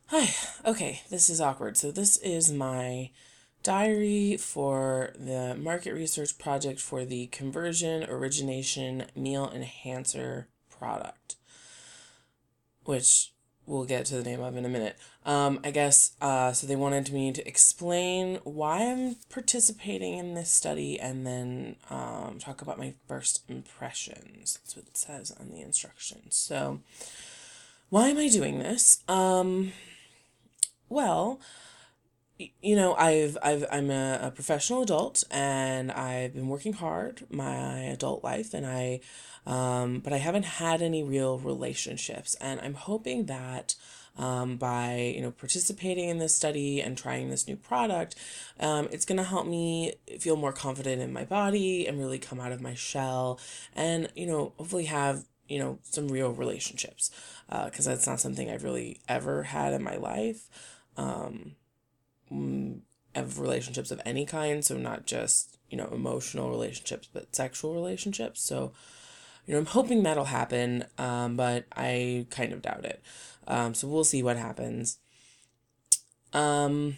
Hi. Okay, this is awkward. So this is my diary for the market research project for the conversion origination meal enhancer product, which we'll get to the name of in a minute. I guess so they wanted me to explain why I'm participating in this study and then talk about my first impressions. That's what it says on the instructions. So, why am I doing this? Well, I'm a professional adult and I've been working hard my adult life but I haven't had any real relationships. And I'm hoping that by, participating in this study and trying this new product, it's going to help me feel more confident in my body and really come out of my shell and, hopefully have, some real relationships. Because that's not something I've really ever had in my life. Um, of relationships of any kind, so not just, emotional relationships, but sexual relationships. So, I'm hoping that'll happen, but I kind of doubt it. So we'll see what happens. Um,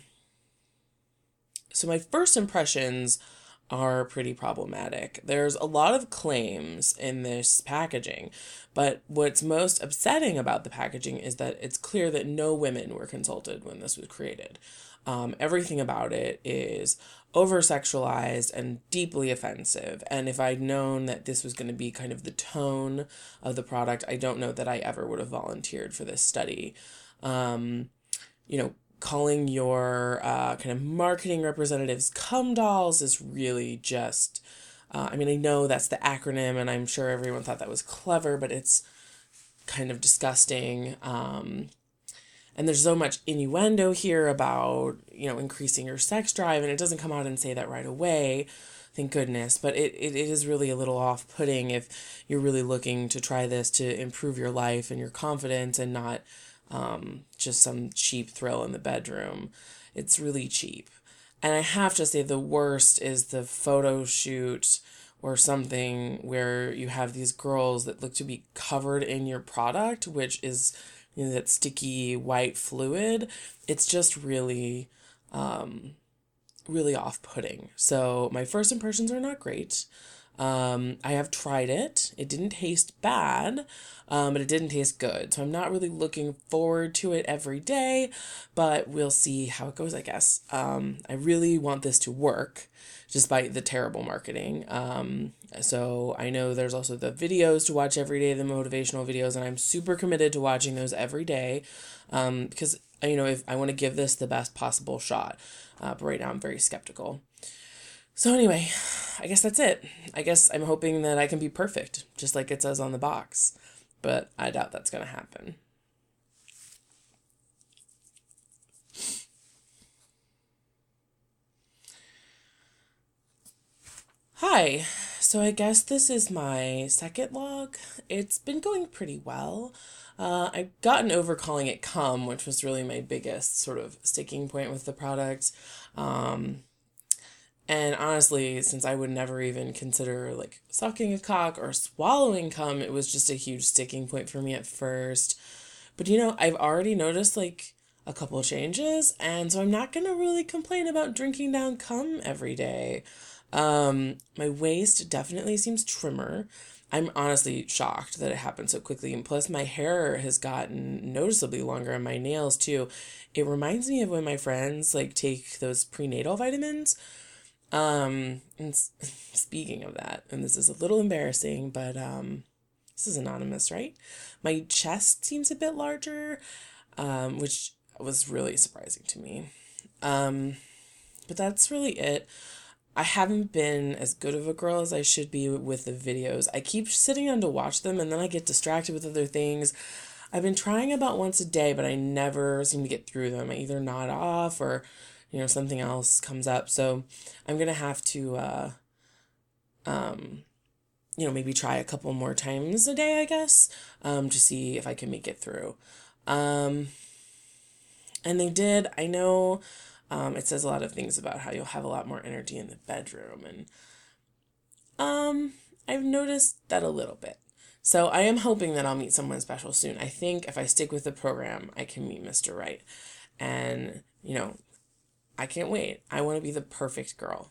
so my first impressions are pretty problematic. There's a lot of claims in this packaging, but what's most upsetting about the packaging is that it's clear that no women were consulted when this was created. Everything about it is over sexualized and deeply offensive. And if I'd known that this was going to be kind of the tone of the product, I don't know that I ever would have volunteered for this study. Um, Calling your kind of marketing representatives cum dolls is really just, I know that's the acronym and I'm sure everyone thought that was clever, but it's kind of disgusting. And there's so much innuendo here about, increasing your sex drive, and it doesn't come out and say that right away, thank goodness. But it is really a little off putting if you're really looking to try this to improve your life and your confidence and not just some cheap thrill in the bedroom. It's really cheap. And I have to say, the worst is the photo shoot or something where you have these girls that look to be covered in your product, which is, that sticky white fluid. It's just really, really off putting. So my first impressions are not great. I have tried it. It didn't taste bad, but it didn't taste good. So I'm not really looking forward to it every day, but we'll see how it goes, I guess. I really want this to work despite the terrible marketing. So I know there's also the videos to watch every day, the motivational videos, and I'm super committed to watching those every day because, if I want to give this the best possible shot. But right now I'm very skeptical. So anyway, I guess that's it. I guess I'm hoping that I can be perfect, just like it says on the box. But I doubt that's going to happen. Hi. So I guess this is my second log. It's been going pretty well. I've gotten over calling it cum, which was really my biggest sort of sticking point with the product. Um, And honestly, since I would never even consider like sucking a cock or swallowing cum, it was just a huge sticking point for me at first. But I've already noticed like a couple of changes, and so I'm not gonna really complain about drinking down cum every day. My waist definitely seems trimmer. I'm honestly shocked that it happened so quickly, and plus my hair has gotten noticeably longer and my nails too. It reminds me of when my friends like take those prenatal vitamins. And speaking of that, and this is a little embarrassing, but this is anonymous, right? My chest seems a bit larger, which was really surprising to me. Um, but that's really it. I haven't been as good of a girl as I should be with the videos. I keep sitting down to watch them and then I get distracted with other things. I've been trying about once a day, but I never seem to get through them. I either nod off or, something else comes up. So I'm going to have to, um, maybe try a couple more times a day, I guess, to see if I can make it through. Um, and they did, I know, it says a lot of things about how you'll have a lot more energy in the bedroom. And I've noticed that a little bit. So I am hoping that I'll meet someone special soon. I think if I stick with the program, I can meet Mr. Right. And, I can't wait. I want to be the perfect girl.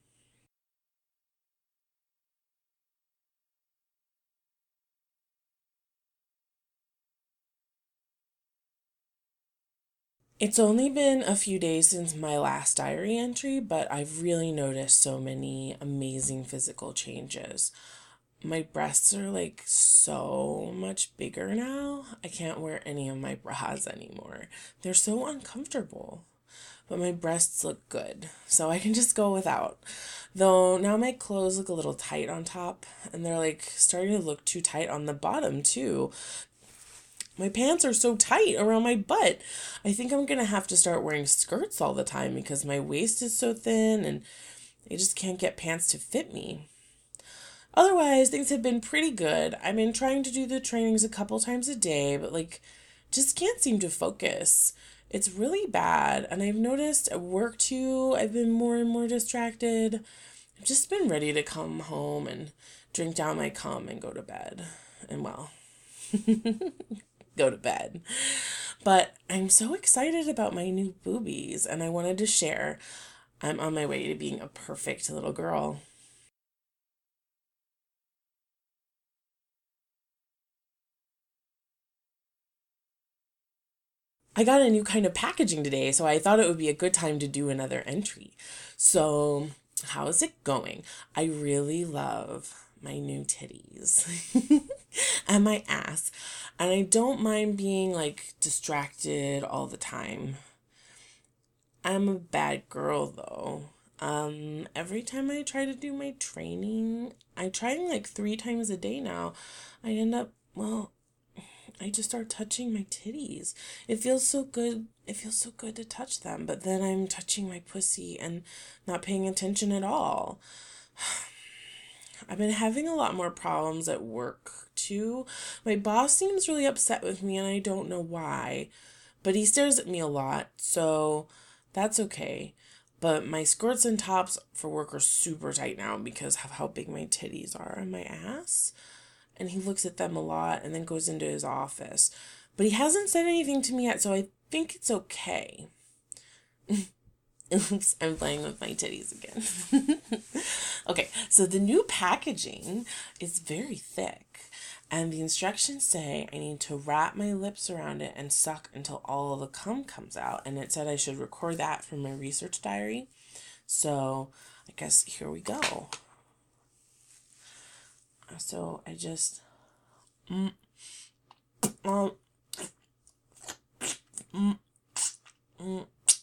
It's only been a few days since my last diary entry, but I've really noticed so many amazing physical changes. My breasts are like so much bigger now. I can't wear any of my bras anymore. They're so uncomfortable. But my breasts look good, so I can just go without. Though now my clothes look a little tight on top, and they're like starting to look too tight on the bottom too. My pants are so tight around my butt. I think I'm gonna have to start wearing skirts all the time because my waist is so thin and I just can't get pants to fit me. Otherwise, things have been pretty good. I've been trying to do the trainings a couple times a day, but just can't seem to focus. It's really bad. And I've noticed at work too, I've been more and more distracted. I've just been ready to come home and drink down my cum and go to bed. And well, go to bed. But I'm so excited about my new boobies and I wanted to share. I'm on my way to being a perfect little girl. I got a new kind of packaging today, so I thought it would be a good time to do another entry. So, how's it going? I really love my new titties and my ass, and I don't mind being like distracted all the time. I'm a bad girl though. Every time I try to do my training, I try like 3 times a day now. I end up, well, I just start touching my titties. It feels so good. It feels so good to touch them, but then I'm touching my pussy and not paying attention at all. I've been having a lot more problems at work too. My boss seems really upset with me and I don't know why, but he stares at me a lot, so that's okay. But my skirts and tops for work are super tight now because of how big my titties are and my ass. And he looks at them a lot and then goes into his office. But he hasn't said anything to me yet, so I think it's okay. Oops, I'm playing with my titties again. Okay, so the new packaging is very thick. And the instructions say I need to wrap my lips around it and suck until all of the cum comes out. And it said I should record that for my research diary. So I guess here we go. So I just um mm, mm,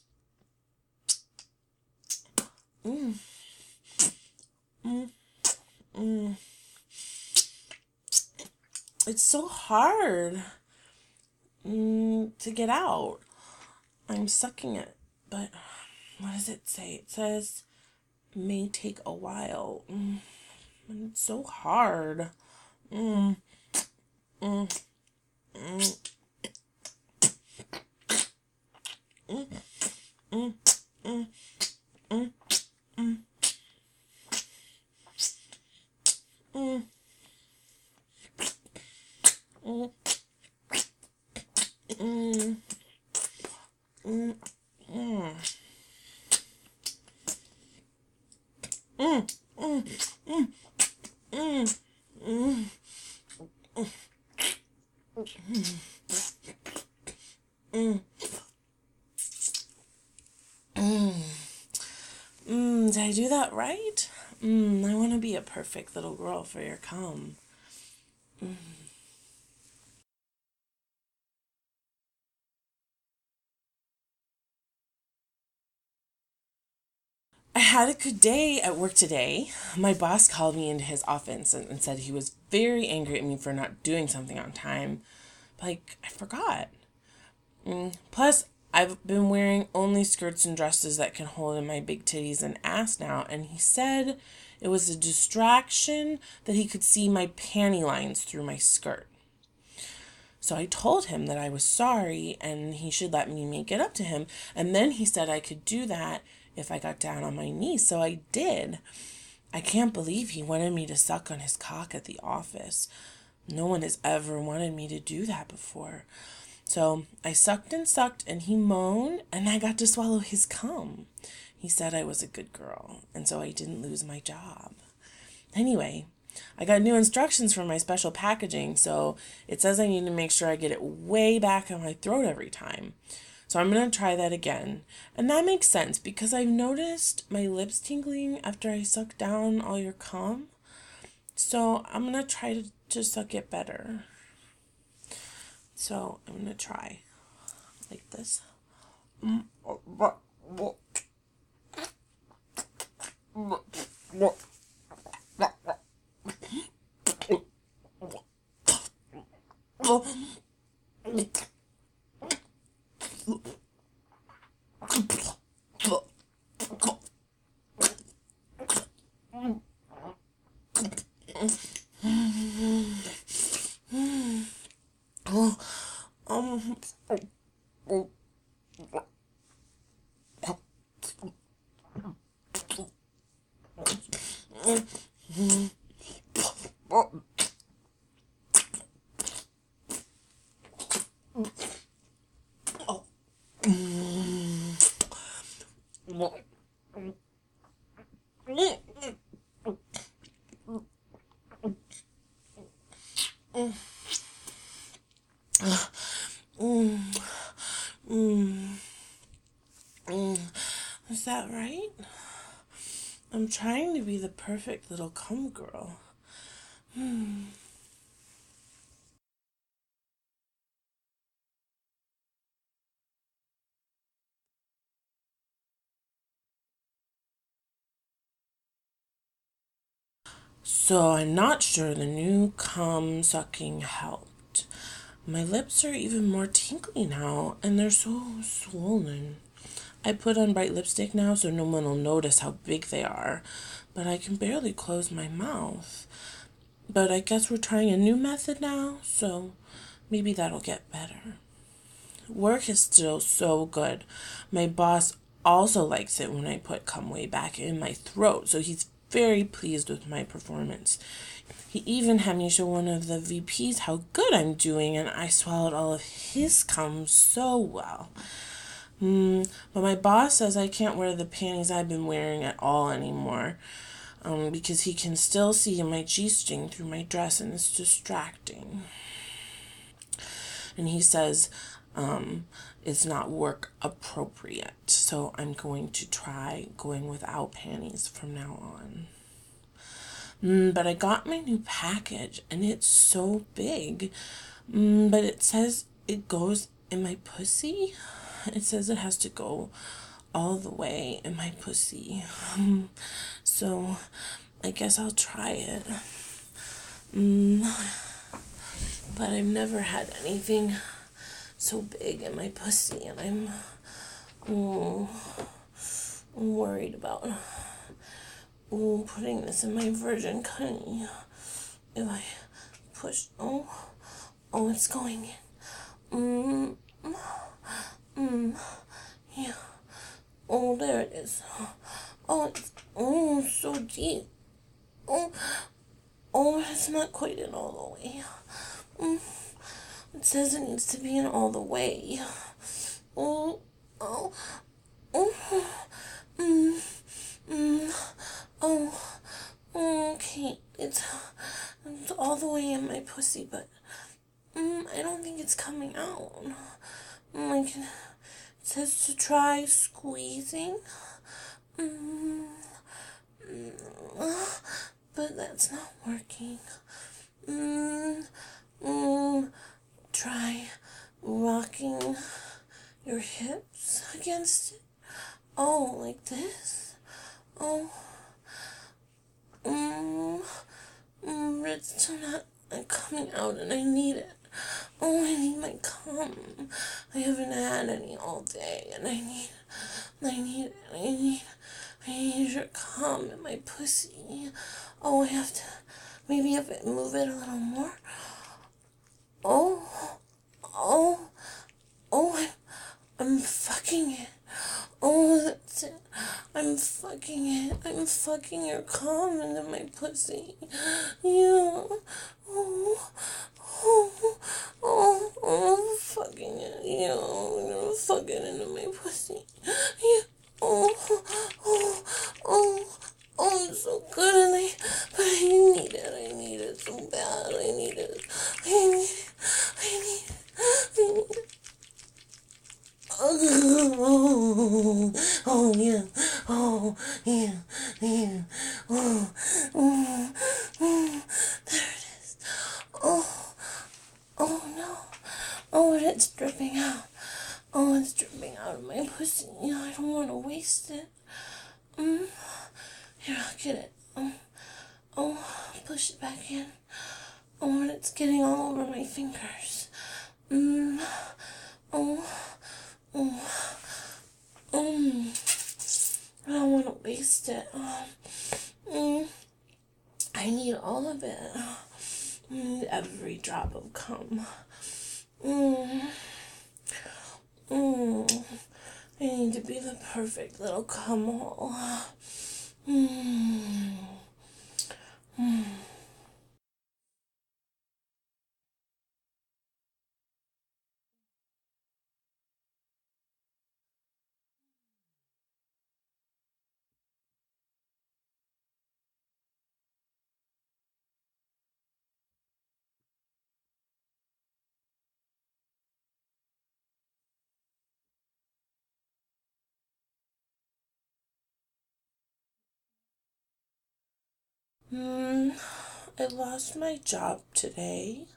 mm, mm, mm. It's so hard to get out. I'm sucking it, but what does it say? It says may take a while. And it's so hard. Mm, mm, mm, mm, mm, mm, mm, mm, mm, mm, mm, mm, mm, mm, mm, mm, mm, mm, mm. Did I do that right? I want to be a perfect little girl for your cum. I had a good day at work today. My boss called me into his office and said he was very angry at me for not doing something on time. I forgot. Plus, I've been wearing only skirts and dresses that can hold in my big titties and ass now, and he said it was a distraction that he could see my panty lines through my skirt. So I told him that I was sorry and he should let me make it up to him. And then he said I could do that if I got down on my knees. So I did. I can't believe he wanted me to suck on his cock at the office. No one has ever wanted me to do that before. So I sucked and sucked, and he moaned, and I got to swallow his cum. He said I was a good girl, and so I didn't lose my job. Anyway, I got new instructions for my special packaging, so it says I need to make sure I get it way back in my throat every time. So I'm going to try that again. And that makes sense because I've noticed my lips tingling after I suck down all your cum. So I'm going to try to suck it better. So I'm going to try like this. Is that right? I'm trying to be the perfect little cum girl. So I'm not sure the new cum sucking helped. My lips are even more tingly now, and they're so swollen. I put on bright lipstick now so no one will notice how big they are, but I can barely close my mouth. But I guess we're trying a new method now, so maybe that'll get better. Work is still so good. My boss also likes it when I put cum way back in my throat, so he's very pleased with my performance. He even had me show one of the VPs how good I'm doing, and I swallowed all of his cum so well. But my boss says I can't wear the panties I've been wearing at all anymore, because he can still see my G-string through my dress and it's distracting. And he says it's not work appropriate, so I'm going to try going without panties from now on. But I got my new package and it's so big. But it says it goes in my pussy. It says it has to go all the way in my pussy. So I guess I'll try it. But I've never had anything so big in my pussy, and I'm worried about putting this in my virgin cunny. If I push, it's going in. Yeah. Oh, there it is. Oh, it's so deep. Oh, it's not quite in all the way. It says it needs to be in all the way. Oh, oh, oh, mm, oh, okay. It's all the way in my pussy, but I don't think it's coming out. Like, it says to try squeezing. But that's not working. Try rocking your hips against it. Oh, like this. Oh, it's still not coming out, and I need it. Oh, I need my cum. I haven't had any all day, and I need your cum in my pussy. Oh, I have to maybe move it a little more. Oh, oh, oh, I'm fucking it. Oh, that's it. I'm fucking it. I'm fucking your cum into my pussy. Yeah. Oh, dripping out. Oh, it's dripping out of my pussy. I don't want to waste it. Here, I'll get it. Oh, push it back in. Oh, and it's getting all over my fingers. Oh, oh, I don't want to waste it. I need all of it. Every drop of cum. I need to be the perfect little cum hole. I lost my job today.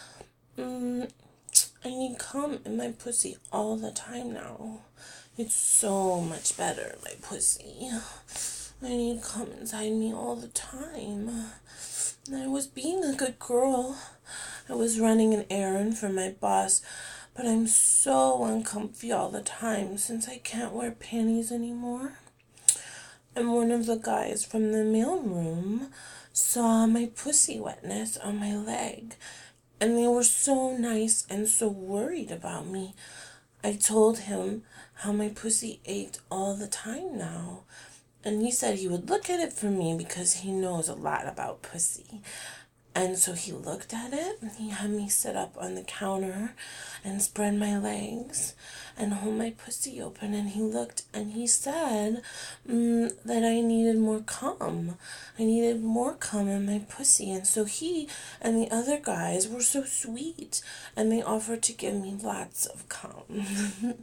I need cum in my pussy all the time now. It's so much better, my pussy. I need cum inside me all the time. And I was being a good girl. I was running an errand for my boss, but I'm so uncomfy all the time since I can't wear panties anymore. And one of the guys from the mailroom saw my pussy wetness on my leg, and they were so nice and so worried about me. I told him how my pussy ached all the time now, and he said he would look at it for me because he knows a lot about pussy. And so he looked at it, and he had me sit up on the counter and spread my legs and hold my pussy open. And he looked and he said that I needed more cum. I needed more cum in my pussy. And so he and the other guys were so sweet, and they offered to give me lots of cum.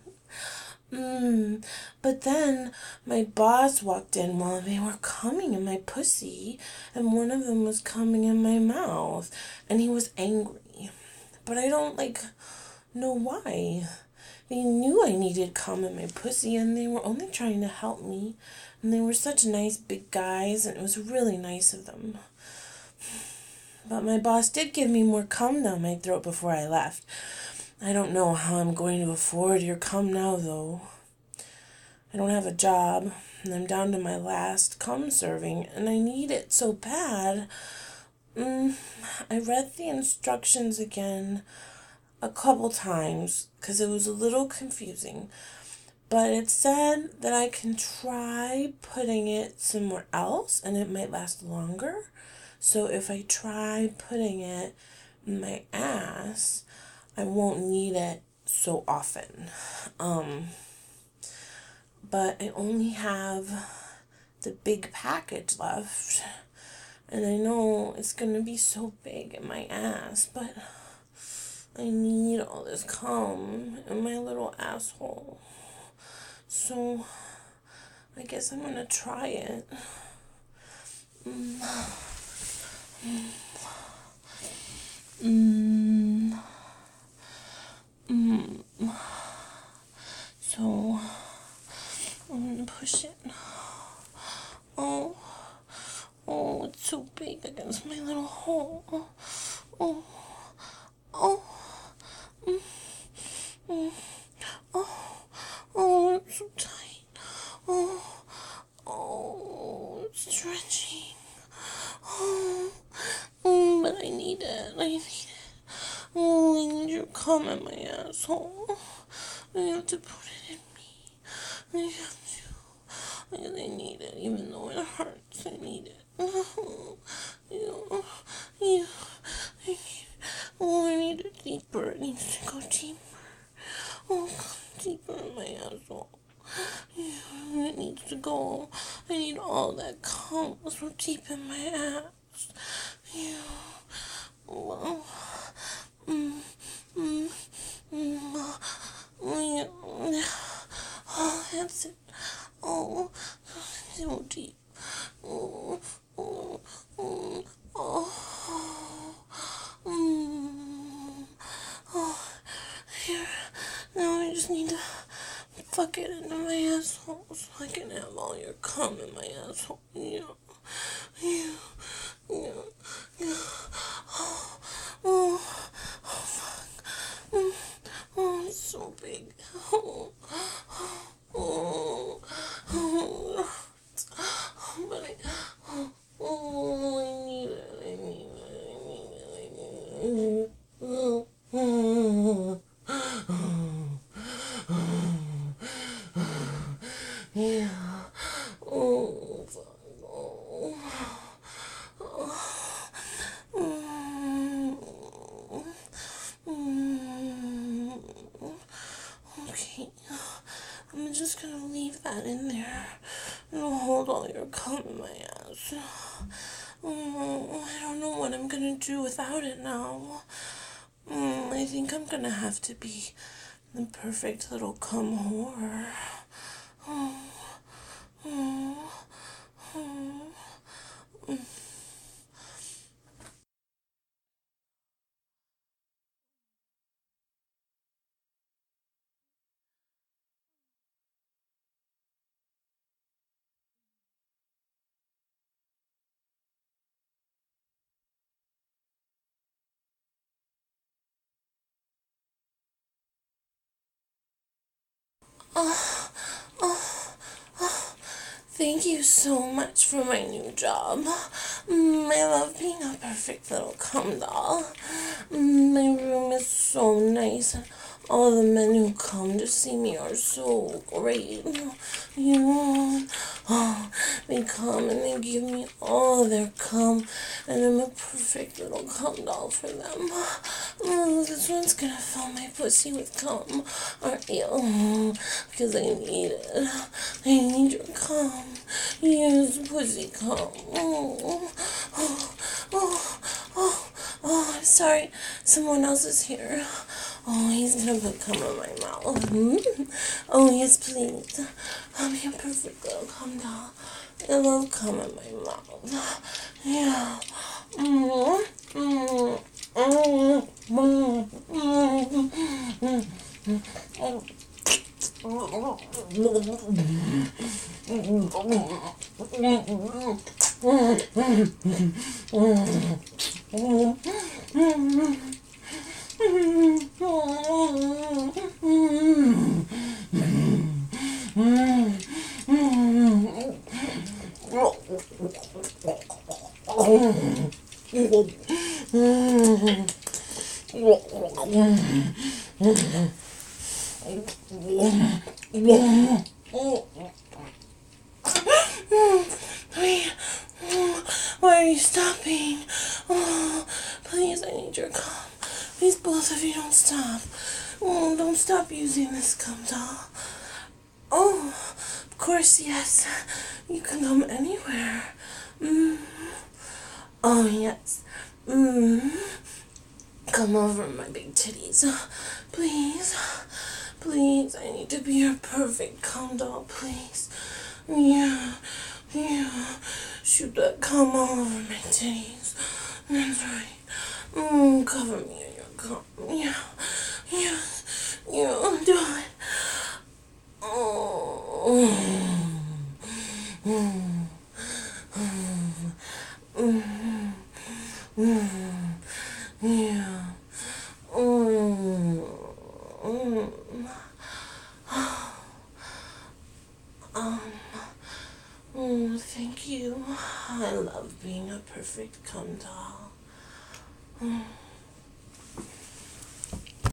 But then my boss walked in while they were coming in my pussy, and one of them was coming in my mouth, and he was angry. But I don't know why. They knew I needed cum in my pussy, and they were only trying to help me. And they were such nice big guys, and it was really nice of them. But my boss did give me more cum down my throat before I left. I don't know how I'm going to afford your cum now, though. I don't have a job, and I'm down to my last cum serving, and I need it so bad. I read the instructions again a couple times because it was a little confusing. But it said that I can try putting it somewhere else, and it might last longer. So if I try putting it in my ass, I won't need it so often. But I only have the big package left. And I know it's going to be so big in my ass, but I need all this cum in my little asshole. So I guess I'm going to try it. So I'm gonna push it. Oh, it's so big against my little hole. Oh, oh, it's so tight. It's stretching. But I need it. I need your cum in my asshole. I have to put it in me. I have to. I need it, even though it hurts. I need it. I need it deeper. It needs to go deeper. Come deeper in my asshole. It needs to go. I need all that cum so deep in my ass. Oh, that's it. Oh, so deep. Oh, oh, oh, oh, oh, here, fuck it into my asshole so I can have all your cum in my asshole. Yeah. Yeah. Yeah. Yeah. Oh. Oh. Oh, fuck. Oh, it's so big. Oh. Oh. Oh. But I need it. I need it. I need it. Yeah. Oh, fuck. Oh. Okay. I'm just gonna leave that in there. And I'll hold all your cum in my ass. I don't know what I'm gonna do without it now. I think I'm gonna have to be the perfect little cum whore. Thank you so much for my new job. I love being a perfect little cum doll. My room is so nice. All the men who come to see me are so great. You know, they come and they give me all their cum, and I'm a perfect little cum doll for them. This one's gonna fill my pussy with cum, aren't you? Because I need it. I need your cum. Yes, pussy cum. Oh, I'm sorry. Someone else is here. Oh, he's gonna put cum in my mouth. Oh, yes, please. I'm your perfect little cum doll. I love cum in my mouth. Yeah. Why are you stopping? Oh, please, I need your cum. Please, both of you, don't stop. Oh, don't stop using this cum doll. Oh, of course, yes. You can come anywhere. Oh, yes. Come over my big titties. Please. Please, I need to be your perfect cum doll, please. Yeah. Shoot that cum all over my titties. That's right. Cover me in your cum. Yeah. Do it. Thank you. I love being a perfect cum doll.